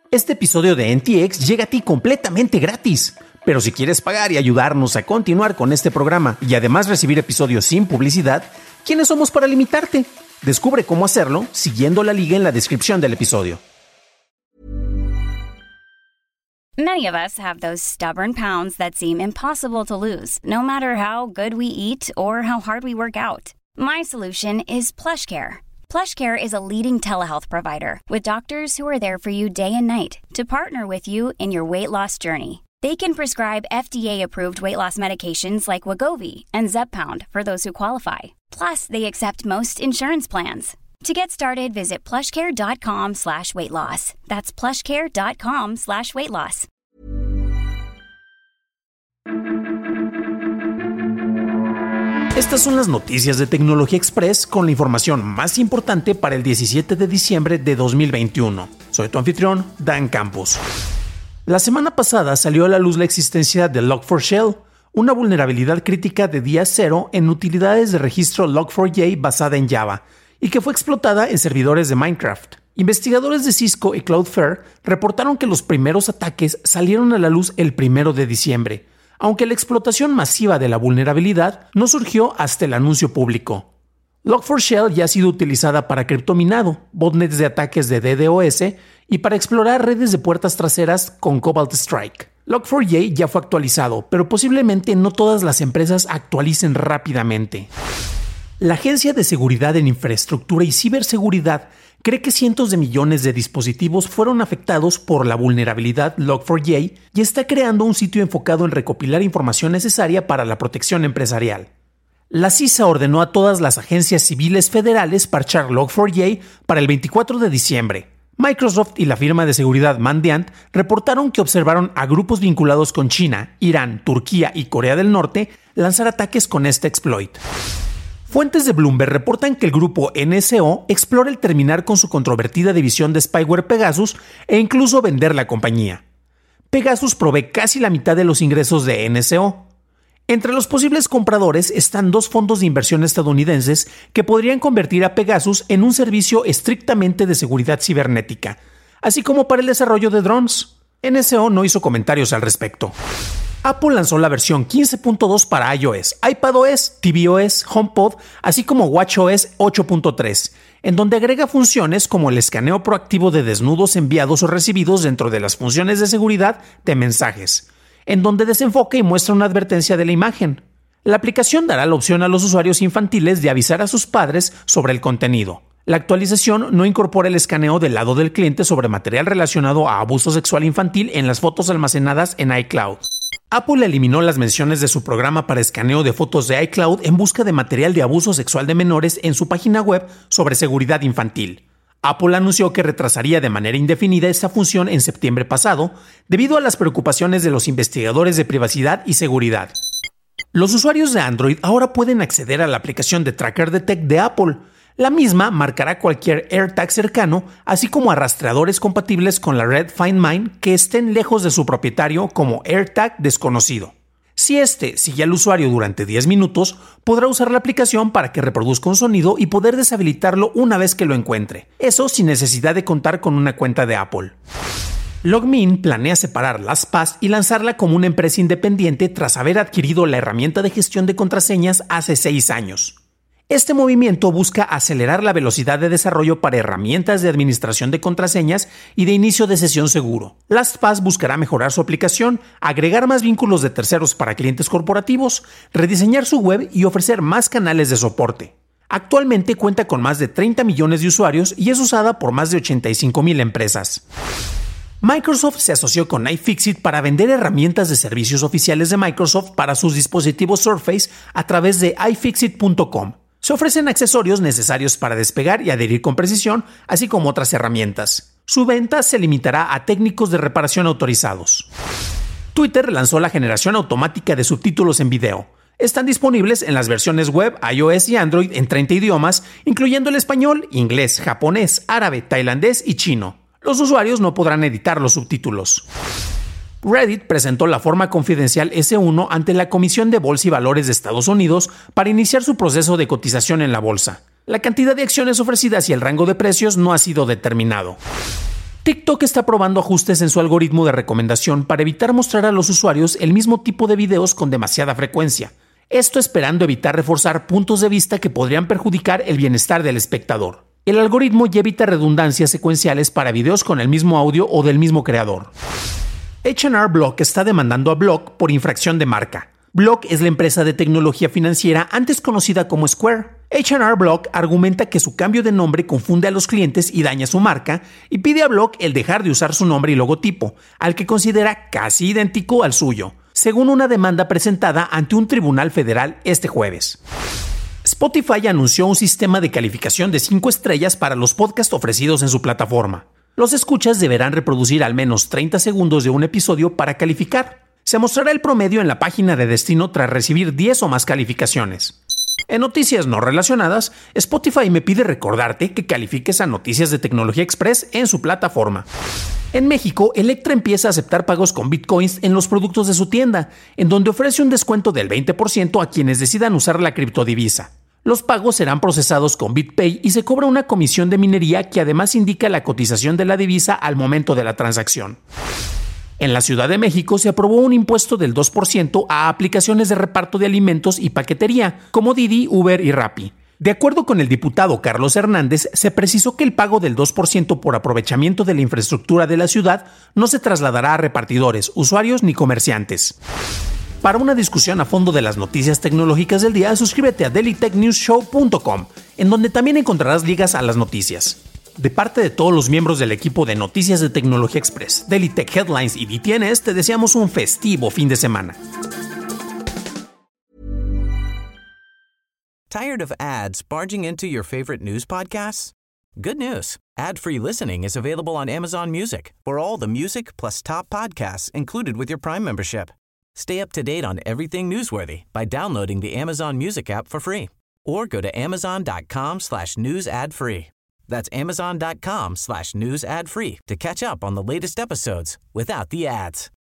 Este episodio de NTX llega a ti completamente gratis. Pero si quieres pagar y ayudarnos a continuar con este programa y además recibir episodios sin publicidad, ¿quiénes somos para limitarte? Descubre cómo hacerlo siguiendo la liga en la descripción del episodio. Many of us have those stubborn pounds that seem impossible to lose, no matter how good we eat or how hard we work out. My solution is PlushCare. PlushCare is a leading telehealth provider with doctors who are there for you day and night to partner with you in your weight loss journey. They can prescribe FDA-approved weight loss medications like Wegovy and Zepbound for those who qualify. Plus, they accept most insurance plans. To get started, visit plushcare.com/weightloss. That's plushcare.com/weightloss. Estas son las noticias de Tecnología Express con la información más importante para el 17 de diciembre de 2021. Soy tu anfitrión, Dan Campos. La semana pasada salió a la luz la existencia de Log4Shell, una vulnerabilidad crítica de día cero en utilidades de registro Log4j basada en Java, y que fue explotada en servidores de Minecraft. Investigadores de Cisco y Cloudflare reportaron que los primeros ataques salieron a la luz el 1 de diciembre, aunque la explotación masiva de la vulnerabilidad no surgió hasta el anuncio público. Log4Shell ya ha sido utilizada para criptominado, botnets de ataques de DDoS y para explorar redes de puertas traseras con Cobalt Strike. Log4j ya fue actualizado, pero posiblemente no todas las empresas actualicen rápidamente. La Agencia de Seguridad en Infraestructura y Ciberseguridad cree que cientos de millones de dispositivos fueron afectados por la vulnerabilidad Log4j y está creando un sitio enfocado en recopilar información necesaria para la protección empresarial. La CISA ordenó a todas las agencias civiles federales parchar Log4j para el 24 de diciembre. Microsoft y la firma de seguridad Mandiant reportaron que observaron a grupos vinculados con China, Irán, Turquía y Corea del Norte lanzar ataques con este exploit. Fuentes de Bloomberg reportan que el grupo NSO explora el terminar con su controvertida división de spyware Pegasus e incluso vender la compañía. Pegasus provee casi la mitad de los ingresos de NSO. Entre los posibles compradores están dos fondos de inversión estadounidenses que podrían convertir a Pegasus en un servicio estrictamente de seguridad cibernética, así como para el desarrollo de drones. NSO no hizo comentarios al respecto. Apple lanzó la versión 15.2 para iOS, iPadOS, tvOS, HomePod, así como watchOS 8.3, en donde agrega funciones como el escaneo proactivo de desnudos enviados o recibidos dentro de las funciones de seguridad de mensajes, en donde desenfoca y muestra una advertencia de la imagen. La aplicación dará la opción a los usuarios infantiles de avisar a sus padres sobre el contenido. La actualización no incorpora el escaneo del lado del cliente sobre material relacionado a abuso sexual infantil en las fotos almacenadas en iCloud. Apple eliminó las menciones de su programa para escaneo de fotos de iCloud en busca de material de abuso sexual de menores en su página web sobre seguridad infantil. Apple anunció que retrasaría de manera indefinida esta función en septiembre pasado, debido a las preocupaciones de los investigadores de privacidad y seguridad. Los usuarios de Android ahora pueden acceder a la aplicación de Tracker Detect de Apple. La misma marcará cualquier AirTag cercano, así como a rastreadores compatibles con la red Find My que estén lejos de su propietario como AirTag desconocido. Si este sigue al usuario durante 10 minutos, podrá usar la aplicación para que reproduzca un sonido y poder deshabilitarlo una vez que lo encuentre. Eso sin necesidad de contar con una cuenta de Apple. LogMeIn planea separar LastPass y lanzarla como una empresa independiente tras haber adquirido la herramienta de gestión de contraseñas hace 6 años. Este movimiento busca acelerar la velocidad de desarrollo para herramientas de administración de contraseñas y de inicio de sesión seguro. LastPass buscará mejorar su aplicación, agregar más vínculos de terceros para clientes corporativos, rediseñar su web y ofrecer más canales de soporte. Actualmente cuenta con más de 30 millones de usuarios y es usada por más de 85,000 empresas. Microsoft se asoció con iFixit para vender herramientas de servicios oficiales de Microsoft para sus dispositivos Surface a través de iFixit.com. Se ofrecen accesorios necesarios para despegar y adherir con precisión, así como otras herramientas. Su venta se limitará a técnicos de reparación autorizados. Twitter lanzó la generación automática de subtítulos en video. Están disponibles en las versiones web, iOS y Android en 30 idiomas, incluyendo el español, inglés, japonés, árabe, tailandés y chino. Los usuarios no podrán editar los subtítulos. Reddit presentó la forma confidencial S1 ante la Comisión de Bolsa y Valores de Estados Unidos para iniciar su proceso de cotización en la bolsa. La cantidad de acciones ofrecidas y el rango de precios no ha sido determinado. TikTok está probando ajustes en su algoritmo de recomendación para evitar mostrar a los usuarios el mismo tipo de videos con demasiada frecuencia. Esto esperando evitar reforzar puntos de vista que podrían perjudicar el bienestar del espectador. El algoritmo ya evita redundancias secuenciales para videos con el mismo audio o del mismo creador. H&R Block está demandando a Block por infracción de marca. Block es la empresa de tecnología financiera antes conocida como Square. H&R Block argumenta que su cambio de nombre confunde a los clientes y daña su marca, y pide a Block el dejar de usar su nombre y logotipo, al que considera casi idéntico al suyo, según una demanda presentada ante un tribunal federal este jueves. Spotify anunció un sistema de calificación de 5 estrellas para los podcasts ofrecidos en su plataforma. Los escuchas deberán reproducir al menos 30 segundos de un episodio para calificar. Se mostrará el promedio en la página de destino tras recibir 10 o más calificaciones. En noticias no relacionadas, Spotify me pide recordarte que califiques a Noticias de Tecnología Express en su plataforma. En México, Electra empieza a aceptar pagos con bitcoins en los productos de su tienda, en donde ofrece un descuento del 20% a quienes decidan usar la criptodivisa. Los pagos serán procesados con BitPay y se cobra una comisión de minería que además indica la cotización de la divisa al momento de la transacción. En la Ciudad de México se aprobó un impuesto del 2% a aplicaciones de reparto de alimentos y paquetería, como Didi, Uber y Rappi. De acuerdo con el diputado Carlos Hernández, se precisó que el pago del 2% por aprovechamiento de la infraestructura de la ciudad no se trasladará a repartidores, usuarios ni comerciantes. Para una discusión a fondo de las noticias tecnológicas del día, suscríbete a dailytechnewsshow.com, en donde también encontrarás ligas a las noticias. De parte de todos los miembros del equipo de Noticias de Tecnología Express, Daily Tech Headlines y DTNS, te deseamos un festivo fin de semana. Tired of ads barging into your favorite news podcasts? Good news. Ad-free listening is available on Amazon Music for all the music plus top podcasts included with your Prime membership. Stay up to date on everything newsworthy by downloading the Amazon Music app for free or go to amazon.com/news ad free. That's amazon.com/news ad free to catch up on the latest episodes without the ads.